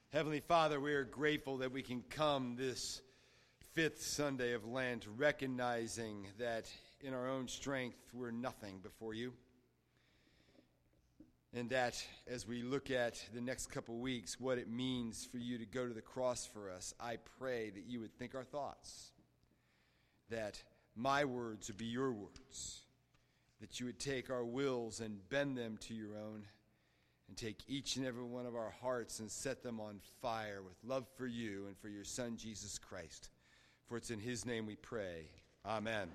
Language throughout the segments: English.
Heavenly Father, we are grateful that we can come this fifth Sunday of Lent, recognizing that in our own strength we're nothing before you. And that as we look at the next couple weeks, what it means for you to go to the cross for us, I pray that you would think our thoughts, that my words would be your words, that you would take our wills and bend them to your own, and take each and every one of our hearts and set them on fire with love for you and for your Son, Jesus Christ. For it's in his name we pray. Amen.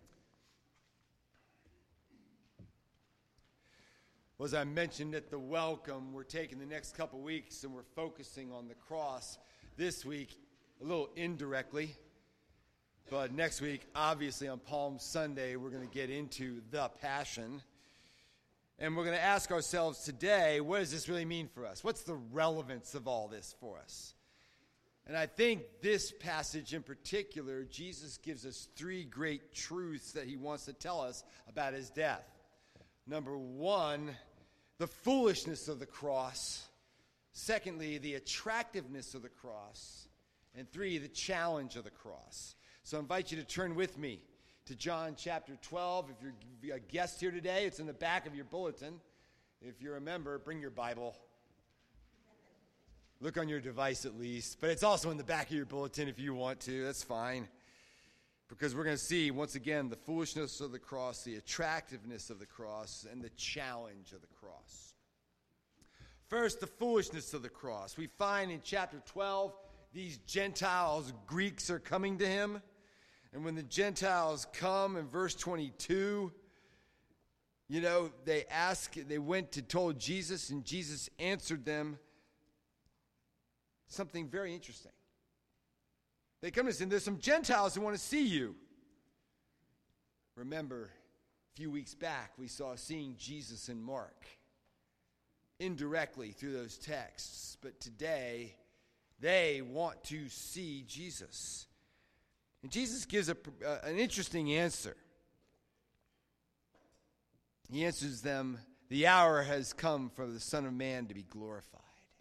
Well, as I mentioned at the welcome, we're taking the next couple weeks and we're focusing on the cross. This week, a little indirectly, but next week, obviously on Palm Sunday, we're going to get into the Passion. And we're going to ask ourselves today, what does this really mean for us? What's the relevance of all this for us? And I think this passage in particular, Jesus gives us three great truths that he wants to tell us about his death. Number one, the foolishness of the cross. Secondly, the attractiveness of the cross. And three, the challenge of the cross. So I invite you to turn with me to John chapter 12. If you're a guest here today, it's in the back of your bulletin. If you're a member, bring your Bible. Look on your device at least. But it's also in the back of your bulletin if you want to. That's fine. Because we're going to see, once again, the foolishness of the cross, the attractiveness of the cross, and the challenge of the cross. First, the foolishness of the cross. We find in chapter 12, these Gentiles, Greeks, are coming to him. And when the Gentiles come in verse 22, they went to told Jesus, and Jesus answered them something very interesting. They come to us, and there's some Gentiles who want to see you. Remember, a few weeks back, we saw seeing Jesus in Mark, indirectly through those texts. But today, they want to see Jesus. And Jesus gives an interesting answer. He answers them, the hour has come for the Son of Man to be glorified.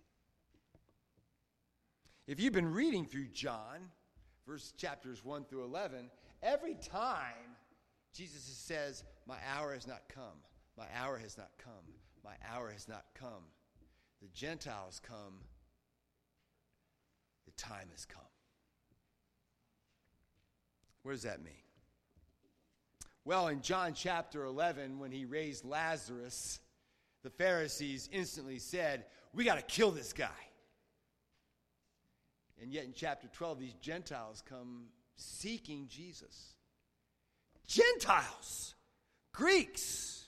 If you've been reading through John, chapters 1 through 11, every time Jesus says, my hour has not come, my hour has not come, my hour has not come. The Gentiles come, the time has come. What does that mean? Well, in John chapter 11, when he raised Lazarus, the Pharisees instantly said, we got to kill this guy. And yet in chapter 12, these Gentiles come seeking Jesus. Gentiles! Greeks!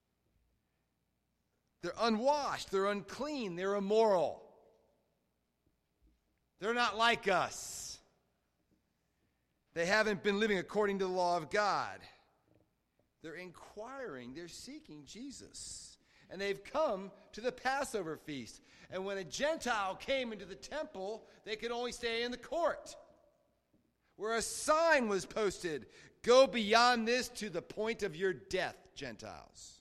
They're unwashed, they're unclean, they're immoral. They're not like us. They haven't been living according to the law of God. They're inquiring, they're seeking Jesus. And they've come to the Passover feast. And when a Gentile came into the temple, they could only stay in the court, where a sign was posted, go beyond this to the point of your death, Gentiles.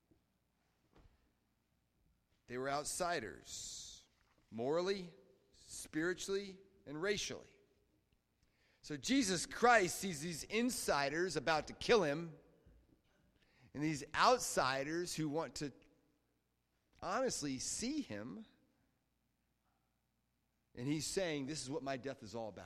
They were outsiders, morally, spiritually, and racially. So Jesus Christ sees these insiders about to kill him, and these outsiders who want to honestly see him. And he's saying, this is what my death is all about.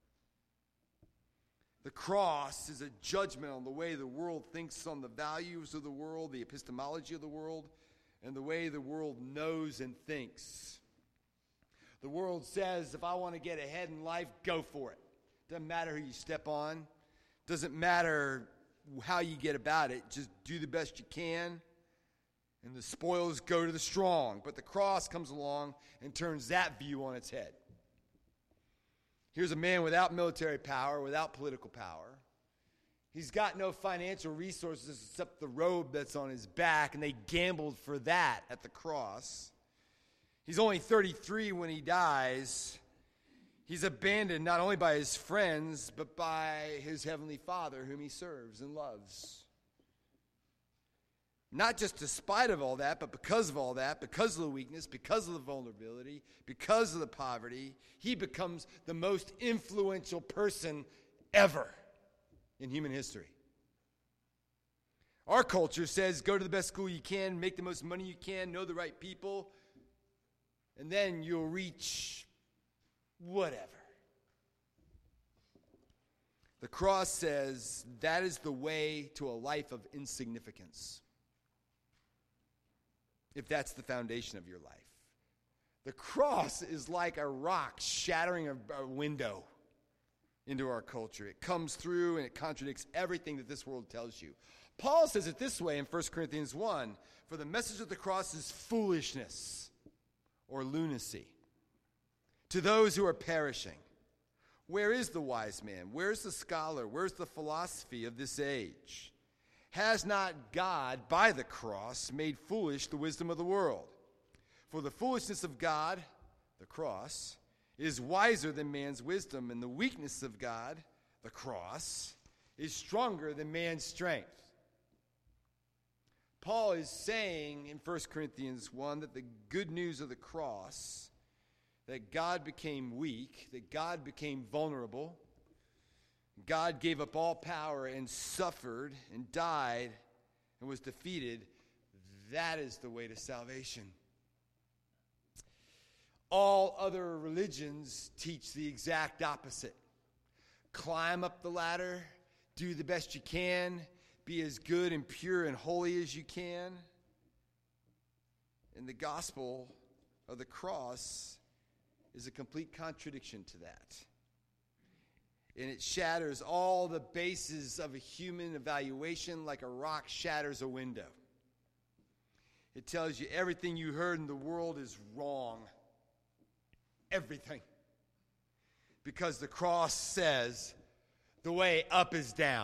The cross is a judgment on the way the world thinks on the values of the world, the epistemology of the world, and the way the world knows and thinks. The world says, if I want to get ahead in life, go for it. Doesn't matter who you step on. Doesn't matter how you get about it. Just do the best you can. And the spoils go to the strong. But the cross comes along and turns that view on its head. Here's a man without military power, without political power. He's got no financial resources except the robe that's on his back, and they gambled for that at the cross. He's only 33 when he dies. He's abandoned not only by his friends, but by his heavenly Father whom he serves and loves. Not just despite of all that, but because of all that, because of the weakness, because of the vulnerability, because of the poverty, he becomes the most influential person ever in human history. Our culture says go to the best school you can, make the most money you can, know the right people, and then you'll reach whatever. The cross says that is the way to a life of insignificance, if that's the foundation of your life. The cross is like a rock shattering a window into our culture. It comes through and it contradicts everything that this world tells you. Paul says it this way in 1 Corinthians 1, for the message of the cross is foolishness or lunacy to those who are perishing. Where is the wise man? Where's the scholar? Where's the philosophy of this age? Has not God, by the cross, made foolish the wisdom of the world? For the foolishness of God, the cross, is wiser than man's wisdom, and the weakness of God, the cross, is stronger than man's strength. Paul is saying in 1 Corinthians 1 that the good news of the cross, that God became weak, that God became vulnerable, God gave up all power and suffered and died and was defeated, that is the way to salvation. All other religions teach the exact opposite. Climb up the ladder, do the best you can, be as good and pure and holy as you can. And the gospel of the cross is a complete contradiction to that. And it shatters all the bases of a human evaluation like a rock shatters a window. It tells you everything you heard in the world is wrong. Everything. Because the cross says the way up is down.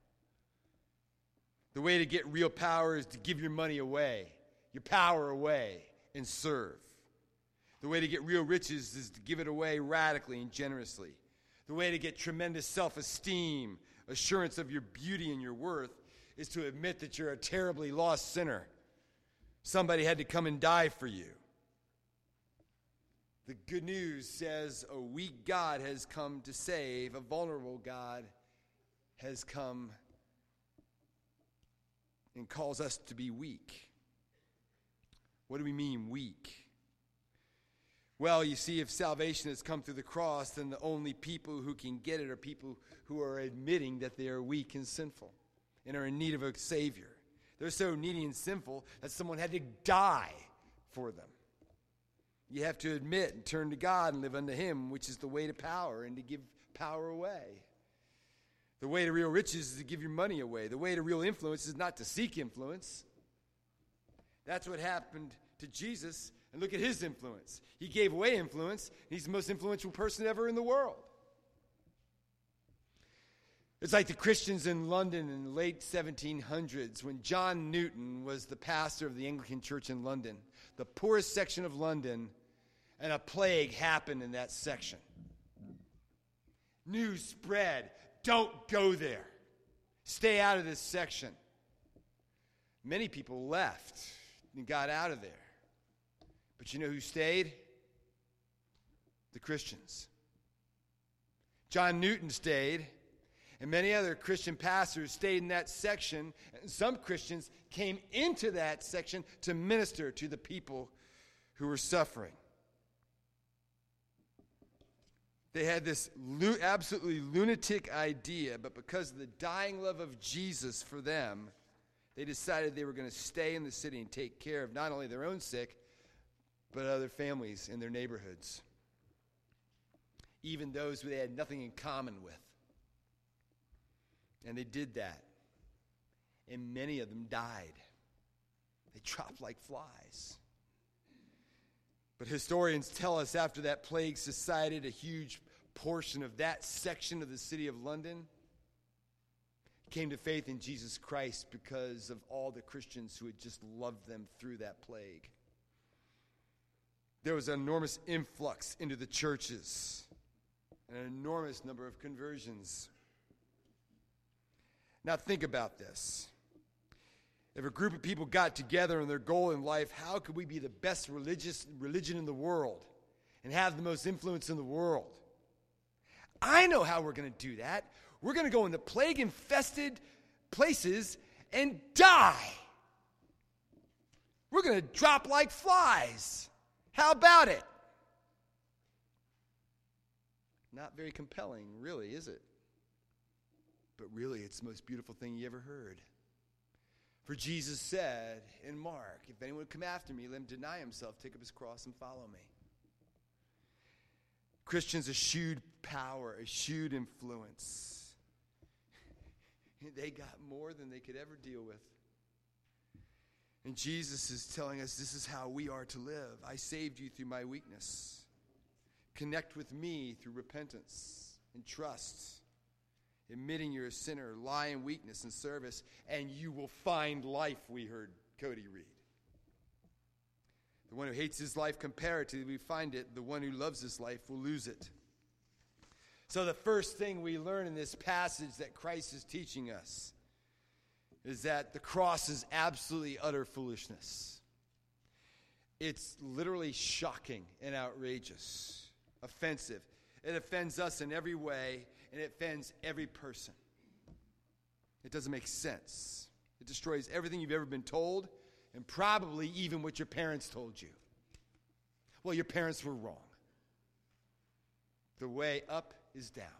The way to get real power is to give your money away, your power away, and serve. The way to get real riches is to give it away radically and generously. The way to get tremendous self-esteem, assurance of your beauty and your worth, is to admit that you're a terribly lost sinner. Somebody had to come and die for you. The good news says a weak God has come to save. A vulnerable God has come and calls us to be weak. What do we mean weak? Well, you see, if salvation has come through the cross, then the only people who can get it are people who are admitting that they are weak and sinful and are in need of a Savior. They're so needy and sinful that someone had to die for them. You have to admit and turn to God and live unto Him, which is the way to power and to give power away. The way to real riches is to give your money away. The way to real influence is not to seek influence. That's what happened to Jesus. And look at his influence. He gave away influence. He's the most influential person ever in the world. It's like the Christians in London in the late 1700s when John Newton was the pastor of the Anglican Church in London, the poorest section of London, and a plague happened in that section. News spread, don't go there. Stay out of this section. Many people left and got out of there. But you know who stayed? The Christians. John Newton stayed, and many other Christian pastors stayed in that section. And some Christians came into that section to minister to the people who were suffering. They had this absolutely lunatic idea, but because of the dying love of Jesus for them, they decided they were going to stay in the city and take care of not only their own sick, but other families in their neighborhoods, even those who they had nothing in common with. And they did that. And many of them died. They dropped like flies. But historians tell us after that plague subsided, a huge portion of that section of the city of London came to faith in Jesus Christ because of all the Christians who had just loved them through that plague. There was an enormous influx into the churches, and an enormous number of conversions. Now think about this. If a group of people got together and their goal in life, how could we be the best religion in the world and have the most influence in the world? I know how we're going to do that. We're going to go into plague-infested places and die. We're going to drop like flies. How about it? Not very compelling, really, is it? But really, it's the most beautiful thing you ever heard. For Jesus said in Mark, if anyone would come after me, let him deny himself, take up his cross, and follow me. Christians eschewed power, eschewed influence. They got more than they could ever deal with. And Jesus is telling us this is how we are to live. I saved you through my weakness. Connect with me through repentance and trust. Admitting you're a sinner, lie in weakness and service, and you will find life, we heard Cody read. The one who hates his life comparatively will find it. The one who loves his life will lose it. So the first thing we learn in this passage that Christ is teaching us is that the cross is absolutely utter foolishness. It's literally shocking and outrageous, offensive. It offends us in every way, and it offends every person. It doesn't make sense. It destroys everything you've ever been told, and probably even what your parents told you. Well, your parents were wrong. The way up is down.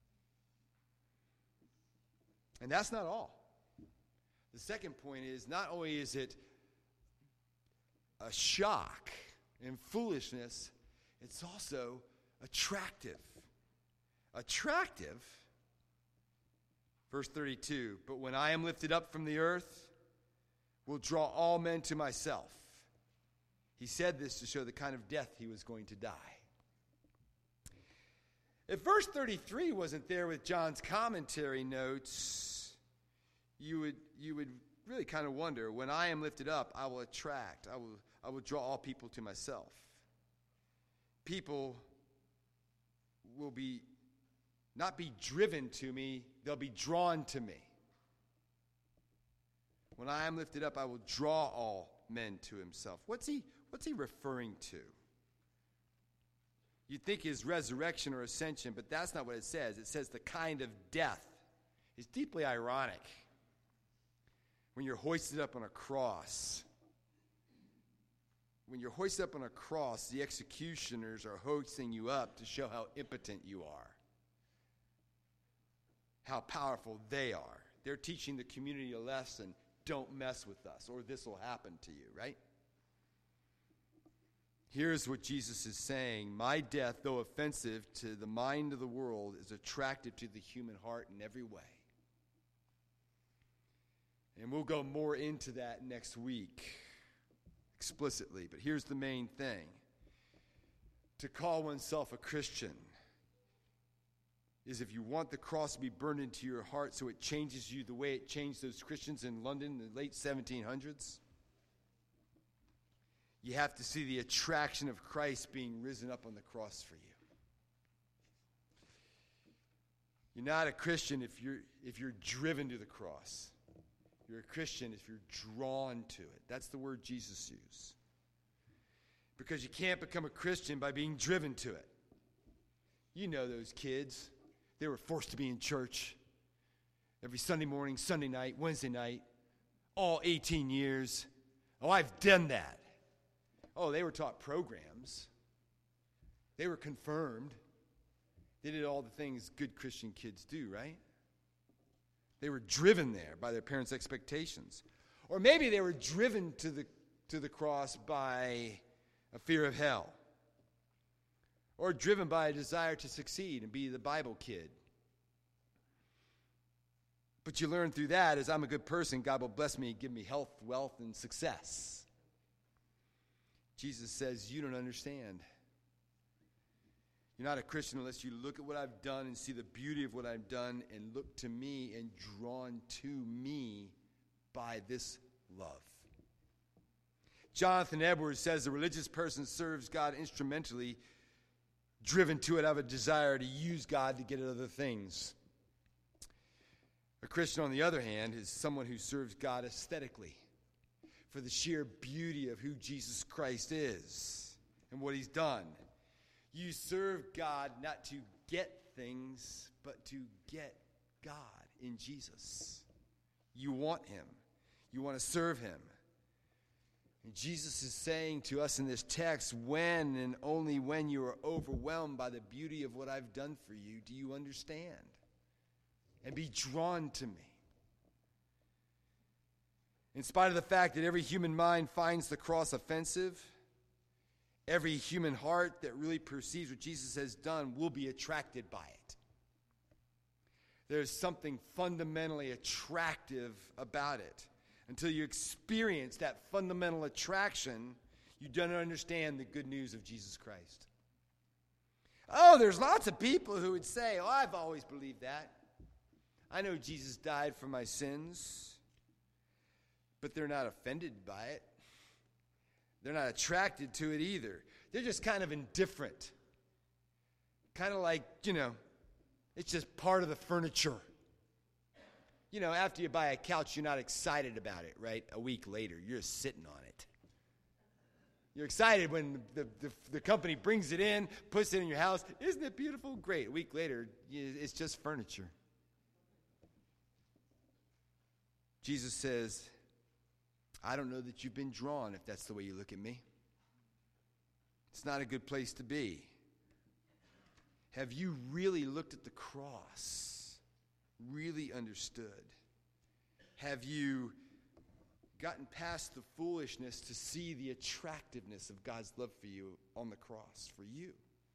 And that's not all. The second point is, not only is it a shock and foolishness, it's also attractive. Attractive? Verse 32, but when I am lifted up from the earth, will draw all men to myself. He said this to show the kind of death he was going to die. If verse 33 wasn't there with John's commentary notes, you would really kind of wonder, when I am lifted up, I will attract, I will draw all people to myself. People will not be driven to me, they'll be drawn to me. When I am lifted up, I will draw all men to himself. What's he referring to? You'd think his resurrection or ascension, but that's not what it says. It says the kind of death. It's deeply ironic when you're hoisted up on a cross. When you're hoisted up on a cross, the executioners are hoisting you up to show how impotent you are, how powerful they are. They're teaching the community a lesson. Don't mess with us, or this will happen to you, right? Here's what Jesus is saying. My death, though offensive to the mind of the world, is attractive to the human heart in every way. And we'll go more into that next week explicitly. But here's the main thing. To call oneself a Christian is, if you want the cross to be burned into your heart so it changes you the way it changed those Christians in London in the late 1700s, you have to see the attraction of Christ being risen up on the cross for you. You're not a Christian if you're driven to the cross. You're a Christian if you're drawn to it. That's the word Jesus used. Because you can't become a Christian by being driven to it. You know those kids. They were forced to be in church every Sunday morning, Sunday night, Wednesday night, all 18 years. Oh, I've done that. Oh, they were taught programs. They were confirmed. They did all the things good Christian kids do, right? They were driven there by their parents' expectations. Or maybe they were driven to the cross by a fear of hell. Or driven by a desire to succeed and be the Bible kid. But you learn through that, as I'm a good person, God will bless me, give me health, wealth, and success. Jesus says, you don't understand. You're not a Christian unless you look at what I've done and see the beauty of what I've done and look to me and drawn to me by this love. Jonathan Edwards says the religious person serves God instrumentally, driven to it out of a desire to use God to get at other things. A Christian, on the other hand, is someone who serves God aesthetically, for the sheer beauty of who Jesus Christ is and what he's done. You serve God not to get things, but to get God in Jesus. You want him. You want to serve him. And Jesus is saying to us in this text, when and only when you are overwhelmed by the beauty of what I've done for you, do you understand and be drawn to me. In spite of the fact that every human mind finds the cross offensive, every human heart that really perceives what Jesus has done will be attracted by it. There's something fundamentally attractive about it. Until you experience that fundamental attraction, you don't understand the good news of Jesus Christ. Oh, there's lots of people who would say, oh, I've always believed that. I know Jesus died for my sins, but they're not offended by it. They're not attracted to it either. They're just kind of indifferent. Kind of like, it's just part of the furniture. After you buy a couch, you're not excited about it, right? A week later, you're just sitting on it. You're excited when the company brings it in, puts it in your house. Isn't it beautiful? Great. A week later, it's just furniture. Jesus says, I don't know that you've been drawn if that's the way you look at me. It's not a good place to be. Have you really looked at the cross? Really understood? Have you gotten past the foolishness to see the attractiveness of God's love for you on the cross for you?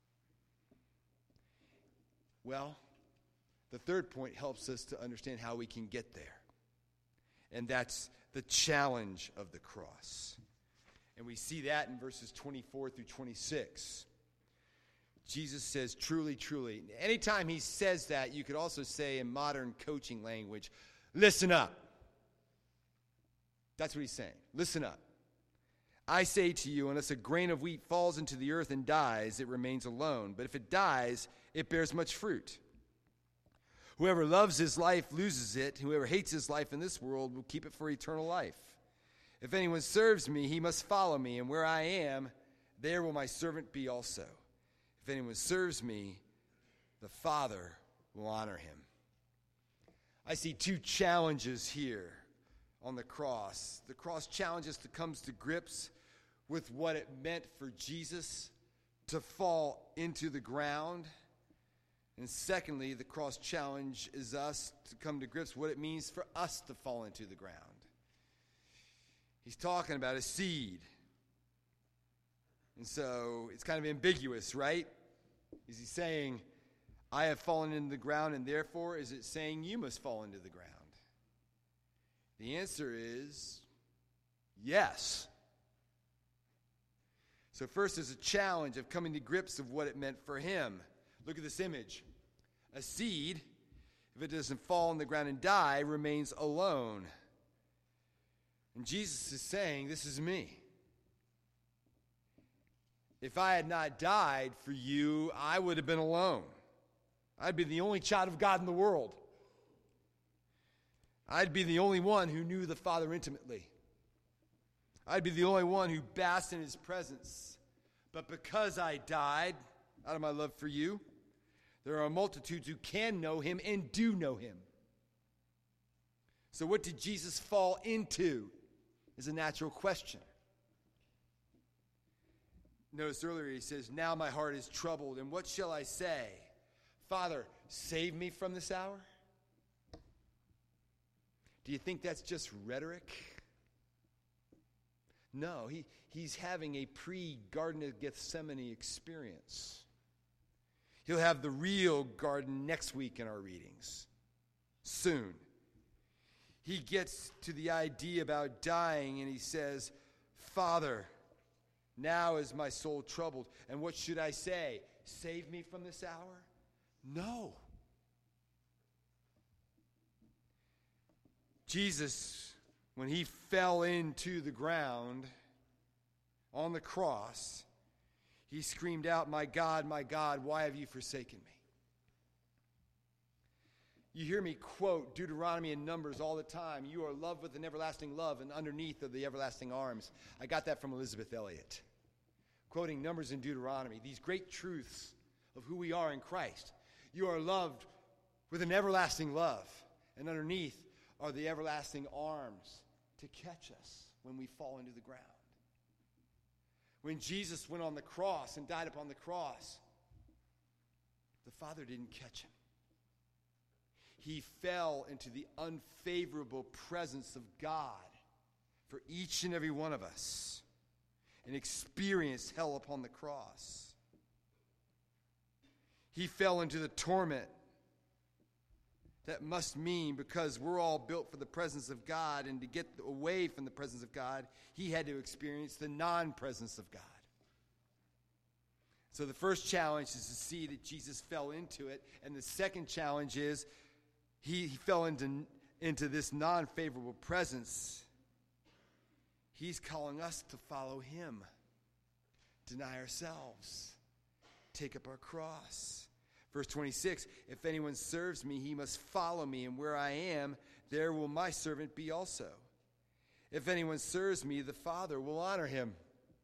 Well, the third point helps us to understand how we can get there. And that's the challenge of the cross. And we see that in verses 24 through 26. Jesus says, truly, truly. Anytime he says that, you could also say in modern coaching language, listen up. That's what he's saying. Listen up. I say to you, unless a grain of wheat falls into the earth and dies, it remains alone. But if it dies, it bears much fruit. Whoever loves his life loses it. Whoever hates his life in this world will keep it for eternal life. If anyone serves me, he must follow me, and where I am, there will my servant be also. If anyone serves me, the Father will honor him. I see two challenges here on the cross. The cross challenges to come to grips with what it meant for Jesus to fall into the ground. And secondly, the cross challenge is us to come to grips with what it means for us to fall into the ground. He's talking about a seed. And so it's kind of ambiguous, right? Is he saying, I have fallen into the ground, and therefore is it saying you must fall into the ground? The answer is yes. So first there's a challenge of coming to grips of what it meant for him. Look at this image. A seed, if it doesn't fall on the ground and die, remains alone. And Jesus is saying, this is me. If I had not died for you, I would have been alone. I'd be the only child of God in the world. I'd be the only one who knew the Father intimately. I'd be the only one who basked in his presence. But because I died out of my love for you, there are multitudes who can know him and do know him. So what did Jesus fall into is a natural question. Notice earlier he says, now my heart is troubled, and what shall I say? Father, save me from this hour? Do you think that's just rhetoric? No, he's having a pre-Garden of Gethsemane experience. He'll have the real garden next week in our readings. Soon. He gets to the idea about dying and he says, Father, now is my soul troubled. And what should I say? Save me from this hour? No. Jesus, when he fell into the ground on the cross, he screamed out, my God, why have you forsaken me? You hear me quote Deuteronomy and Numbers all the time. You are loved with an everlasting love, and underneath are the everlasting arms. I got that from Elizabeth Elliot. Quoting Numbers and Deuteronomy, these great truths of who we are in Christ. You are loved with an everlasting love, and underneath are the everlasting arms to catch us when we fall into the ground. When Jesus went on the cross and died upon the cross, the Father didn't catch him. He fell into the unfavorable presence of God for each and every one of us and experienced hell upon the cross. He fell into the torment that must mean, because we're all built for the presence of God, and to get away from the presence of God, he had to experience the non-presence of God. So the first challenge is to see that Jesus fell into it, and the second challenge is he fell into this non-favorable presence. He's calling us to follow him, deny ourselves, take up our cross. Verse 26, if anyone serves me, he must follow me, and where I am, there will my servant be also. If anyone serves me, the Father will honor him.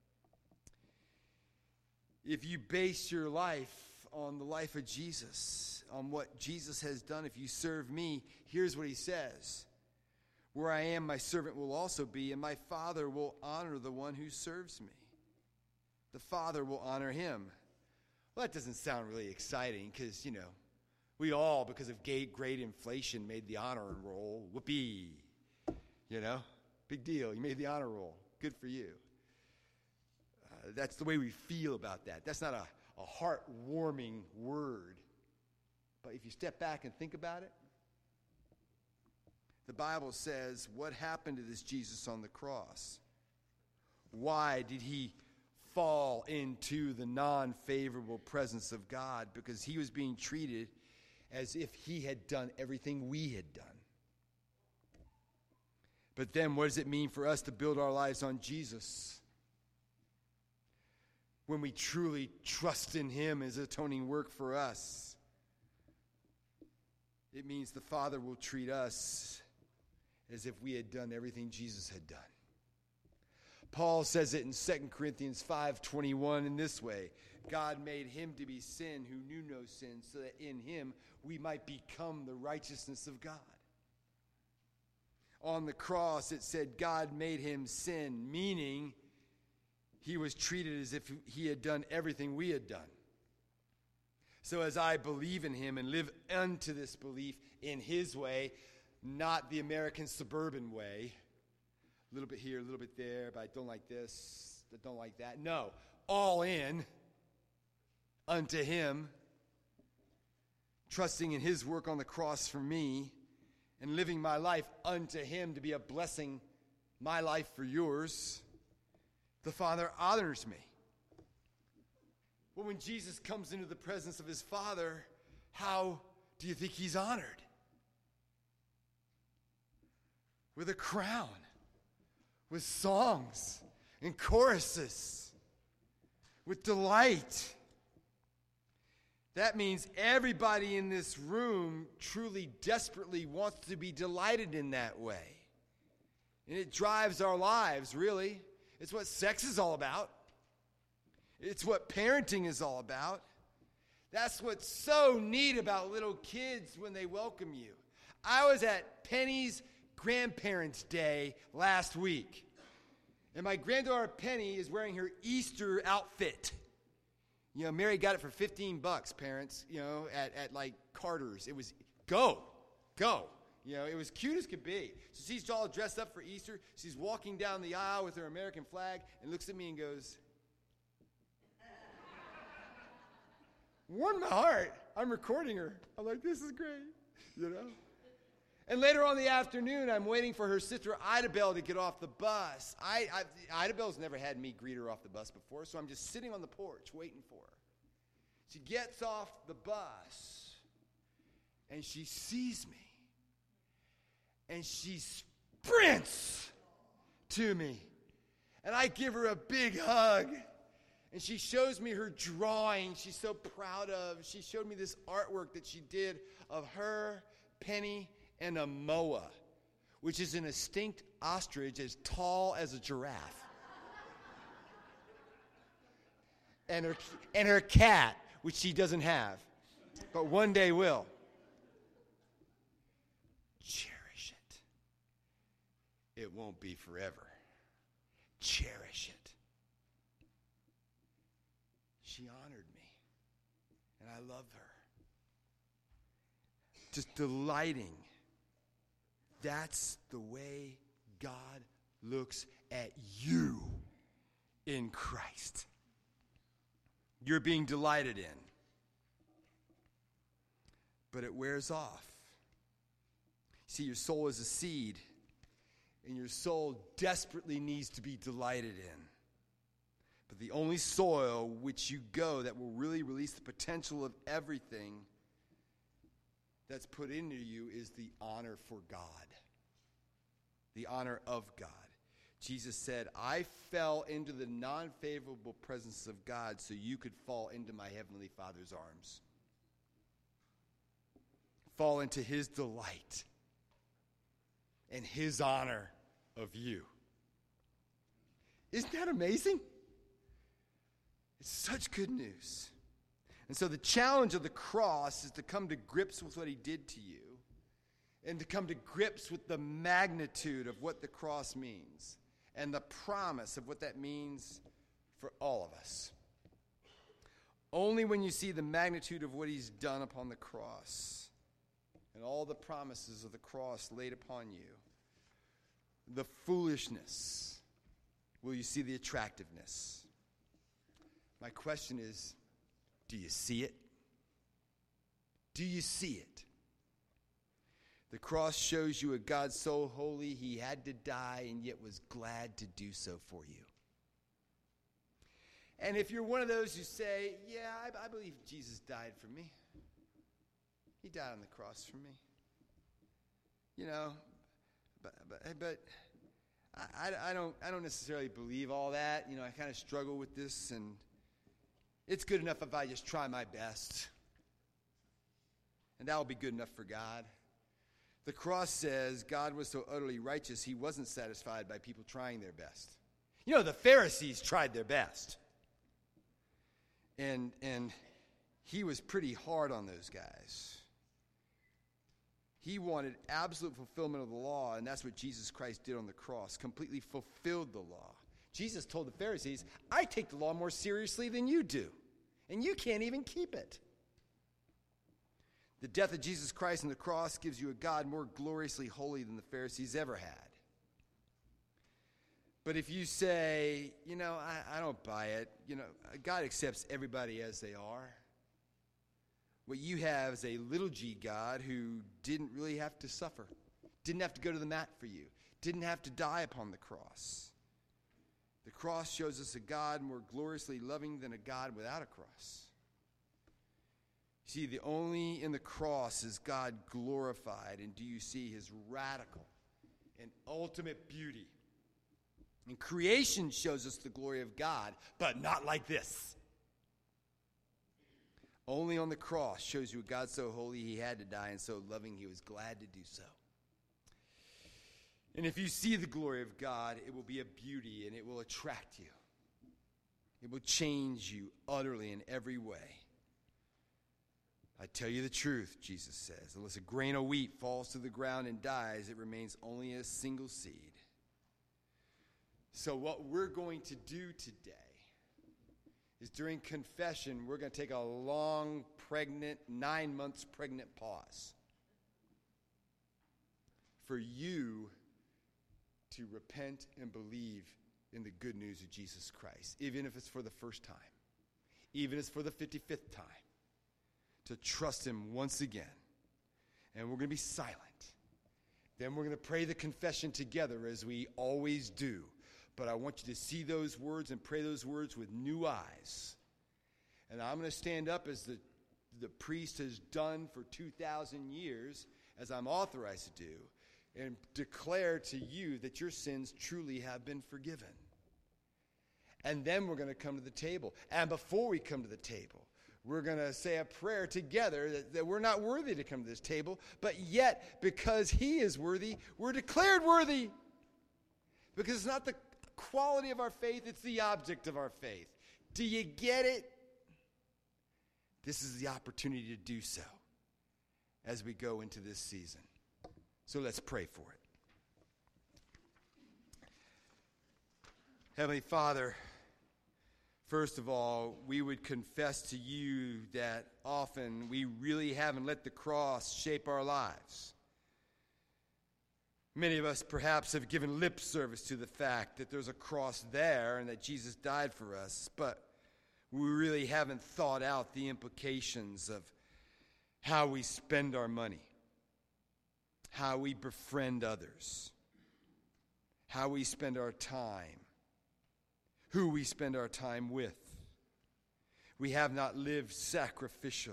If you base your life on the life of Jesus, on what Jesus has done, if you serve me, here's what he says. Where I am, my servant will also be, and my Father will honor the one who serves me. The Father will honor him. Well, that doesn't sound really exciting because, we all, because of great inflation, made the honor roll. Whoopee. Big deal. You made the honor roll. Good for you. That's the way we feel about that. That's not a heartwarming word. But if you step back and think about it, the Bible says, what happened to this Jesus on the cross? Why did he fall into the non-favorable presence of God? Because he was being treated as if he had done everything we had done. But then what does it mean for us to build our lives on Jesus? When we truly trust in him as atoning work for us, it means the Father will treat us as if we had done everything Jesus had done. Paul says it in 2 Corinthians 5:21 in this way. God made him to be sin who knew no sin, so that in him we might become the righteousness of God. On the cross it said God made him sin, meaning he was treated as if he had done everything we had done. So as I believe in him and live unto this belief in his way, not the American suburban way, a little bit here, a little bit there, but I don't like this, I don't like that. No, all in unto him, trusting in his work on the cross for me, and living my life unto him to be a blessing, my life for yours. The Father honors me. Well, when Jesus comes into the presence of his Father, how do you think he's honored? With a crown, with songs and choruses, with delight. That means everybody in this room truly, desperately wants to be delighted in that way. And it drives our lives, really. It's what sex is all about. It's what parenting is all about. That's what's so neat about little kids when they welcome you. I was at Penny's Grandparents' Day last week. And my granddaughter Penny is wearing her Easter outfit. Mary got it for $15, parents, at like Carter's. It was go. It was cute as could be. So she's all dressed up for Easter. She's walking down the aisle with her American flag and looks at me and goes, warmed my heart. I'm recording her. I'm like, this is great, And later on in the afternoon, I'm waiting for her sister Idabelle to get off the bus. Idabelle's never had me greet her off the bus before, so I'm just sitting on the porch waiting for her. She gets off the bus, and she sees me. And she sprints to me. And I give her a big hug. And she shows me her drawing she's so proud of. She showed me this artwork that she did of her penny, and a moa, which is an extinct ostrich as tall as a giraffe. And her cat, which she doesn't have, but one day will. Cherish it. It won't be forever. Cherish it. She honored me, and I love her. Just delighting. That's the way God looks at you in Christ. You're being delighted in. But it wears off. See, your soul is a seed, and your soul desperately needs to be delighted in. But the only soil which you go that will really release the potential of everything that's put into you is the honor for God. The honor of God. Jesus said, I fell into the non-favorable presence of God so you could fall into my heavenly Father's arms. Fall into his delight and his honor of you. Isn't that amazing? It's such good news. And so the challenge of the cross is to come to grips with what he did to you and to come to grips with the magnitude of what the cross means and the promise of what that means for all of us. Only when you see the magnitude of what he's done upon the cross and all the promises of the cross laid upon you, the foolishness, will you see the attractiveness. My question is, do you see it? Do you see it? The cross shows you a God so holy he had to die and yet was glad to do so for you. And if you're one of those who say, yeah, I believe Jesus died for me. He died on the cross for me. You know, but I don't necessarily believe all that. You know, I kind of struggle with this, and it's good enough if I just try my best. And that will be good enough for God. The cross says God was so utterly righteous, he wasn't satisfied by people trying their best. You know, the Pharisees tried their best. And he was pretty hard on those guys. He wanted absolute fulfillment of the law, and that's what Jesus Christ did on the cross, completely fulfilled the law. Jesus told the Pharisees, I take the law more seriously than you do, and you can't even keep it. The death of Jesus Christ on the cross gives you a God more gloriously holy than the Pharisees ever had. But if you say, you know, I don't buy it, you know, God accepts everybody as they are. What you have is a little g God who didn't really have to suffer, didn't have to go to the mat for you, didn't have to die upon the cross. The cross shows us a God more gloriously loving than a God without a cross. See, the only in the cross is God glorified, and do you see his radical and ultimate beauty? And creation shows us the glory of God, but not like this. Only on the cross shows you a God so holy he had to die, and so loving he was glad to do so. And if you see the glory of God, it will be a beauty, and it will attract you. It will change you utterly in every way. I tell you the truth, Jesus says, unless a grain of wheat falls to the ground and dies, it remains only a single seed. So what we're going to do today is during confession, we're going to take a long, 9 months pregnant pause for you to repent and believe in the good news of Jesus Christ, even if it's for the first time, even if it's for the 55th time. To trust him once again. And we're going to be silent. Then we're going to pray the confession together as we always do. But I want you to see those words and pray those words with new eyes. And I'm going to stand up as the priest has done for 2,000 years, as I'm authorized to do, and declare to you that your sins truly have been forgiven. And then we're going to come to the table. And before we come to the table, we're going to say a prayer together that we're not worthy to come to this table, but yet because he is worthy, we're declared worthy. Because it's not the quality of our faith, it's the object of our faith. Do you get it? This is the opportunity to do so as we go into this season. So let's pray for it. Heavenly Father, first of all, we would confess to you that often we really haven't let the cross shape our lives. Many of us perhaps have given lip service to the fact that there's a cross there and that Jesus died for us, but we really haven't thought out the implications of how we spend our money, how we befriend others, how we spend our time, who we spend our time with. We have not lived sacrificially.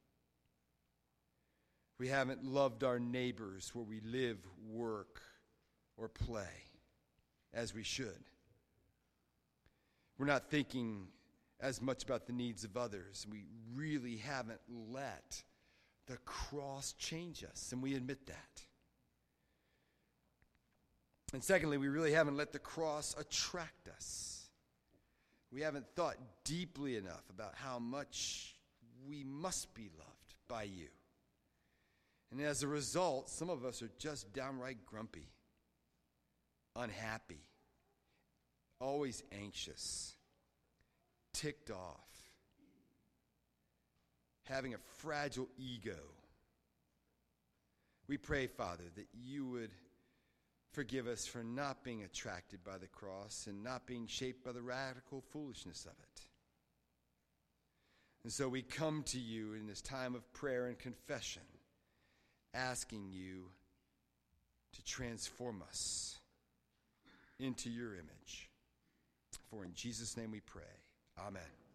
We haven't loved our neighbors where we live, work, or play as we should. We're not thinking as much about the needs of others. We really haven't let the cross change us, and we admit that. And secondly, we really haven't let the cross attract us. We haven't thought deeply enough about how much we must be loved by you. And as a result, some of us are just downright grumpy, unhappy, always anxious, ticked off, having a fragile ego. We pray, Father, that you would forgive us for not being attracted by the cross and not being shaped by the radical foolishness of it. And so we come to you in this time of prayer and confession, asking you to transform us into your image. For in Jesus' name we pray. Amen.